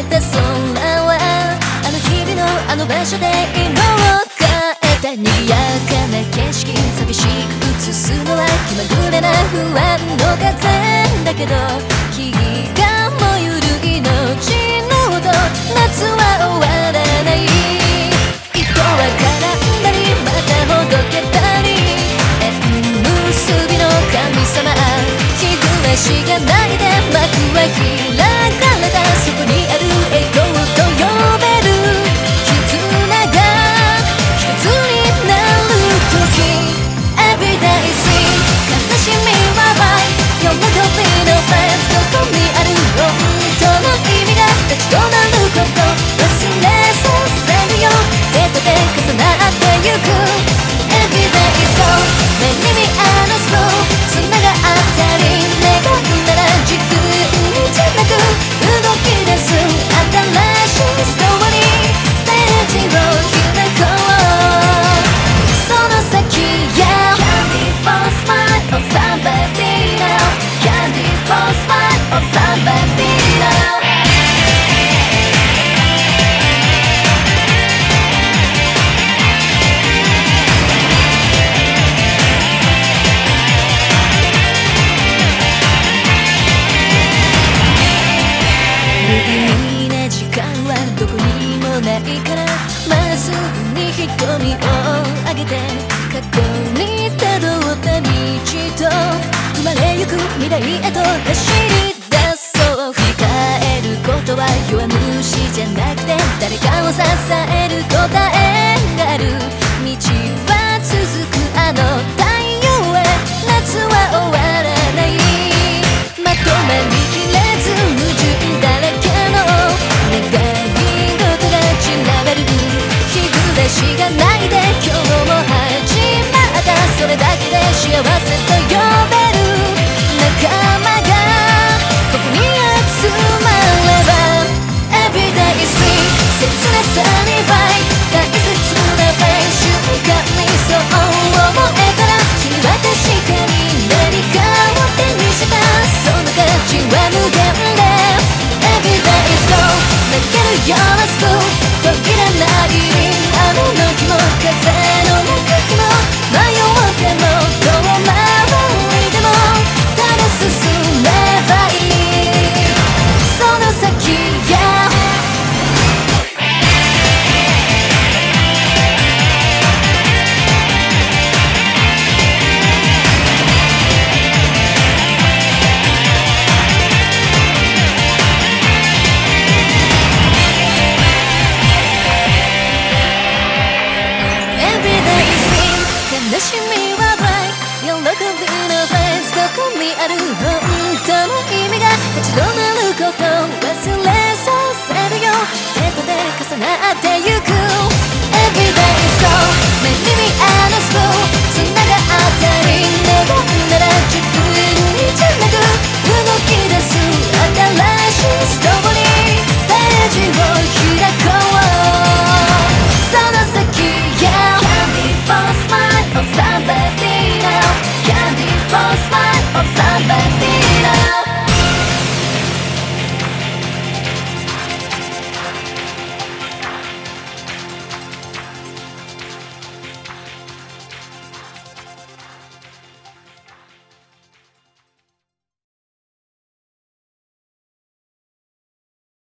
た空はあの日々のあの場所で色を変えた賑やかな景色寂しく映すのは気まぐれな不安の風だけど木が燃ゆる命の音夏は終わらない糸は絡んだりまたほどけたり縁結びの神様日暮らしがないで幕は開かれたそこにある栄光と呼べる絆が一つになる時 Everyday sing 悲しみは Right 喜びの Friends どこにある本当の意味が立ち止まること忘れさせるよ手と手重なってゆく Everyday is go 目に見えのスロー繋がったり願うなら自分じゃなく動き出す新しいストーリーページを開こうその先や Candy for smile of somebody now Candy for smile of somebody nowどこにもないからまっすぐに瞳を上げて過去にたどった道と生まれゆく未来へと走り出そう振り返ることは弱虫じゃなくて誰かを支える答えがある道は続くあの太陽へ夏は終わらないまとまりきれず矛盾だらけの願い日暮らしがないで今日も始まったそれだけで幸せと呼べる仲間がここに集まれば Everyday sing 切なさに Fight 大切なフェイ瞬間にそう思えたら君は確かに何かを手にしたその価値は無限で Everyday is go 泣けるようなスプーン途切れない雨の日も風の中日も迷っても遠回りでもただ進めばいいその先や悲しみは Right 喜びのフェイスどこにある本当の意味が立ち止まること忘れさせるよ手と手重なってゆく Everyday is go 目に見えのスポーツ繋がったり願う